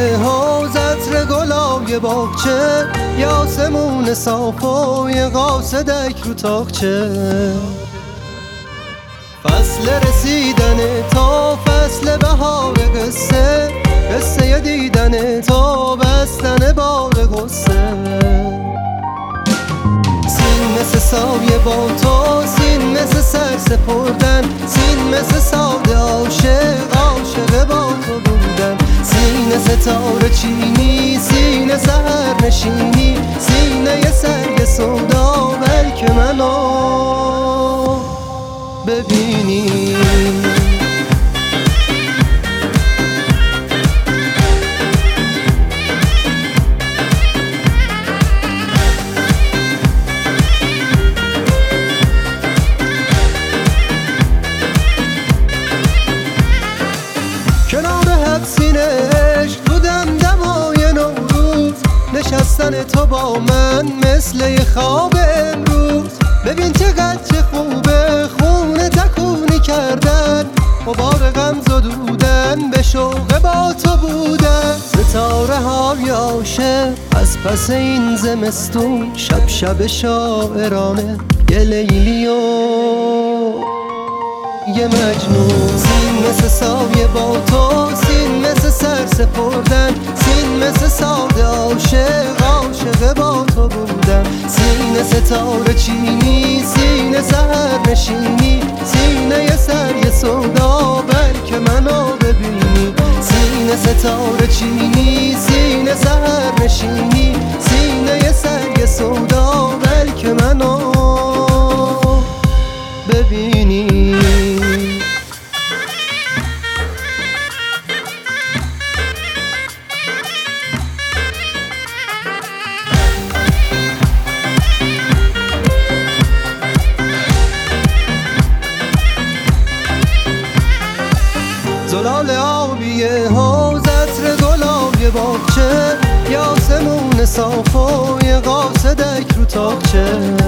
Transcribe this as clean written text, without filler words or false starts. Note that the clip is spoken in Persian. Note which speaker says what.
Speaker 1: آبیه حوض عطر گلای باغچه، یه آسمون صاف و یه قاصدک رو تاقچه. فصل رسیدن تا فصل بهار، قصه قصه دیدن تا بستن بار غصه. سین مثل سایه با تو، سین مثل سر سپردن، سین مثل ساده عاشق عاشق با تو بودن. سینه ستاره چینی، سینه سحر نشینی، سینه یه سرگ سودا، بلکه منو ببینی. کنار حبسین عشق تو دمدمای نوروز، نشستن تو با من مثل یه خواب امروز. ببین چقدر چه خوبه خونه تکونی کردن، غبار غم زدودن به شوق با تو بودن. ستاره های عاشق از پس این زمستون، شب شب شاعرانه، یه لیلی و یه مجنون. سین مثل سایه با تو، سین مثل سر سپردن، سین مثل ساده عاشق عاشق با تو بودن. سینه ستاره چینی، سینه سحر نشینی، سینه یه سر یه سودا، بلکه منو ببینی. سینه ستاره چینی، سینه سحر نشینی، سینه یه سر یه سودا، بلکه منو ببینی. زلال آبیه حوض عطر گلای باغچه، یه آسمون صاف و یه قاصدک رو تاقچه.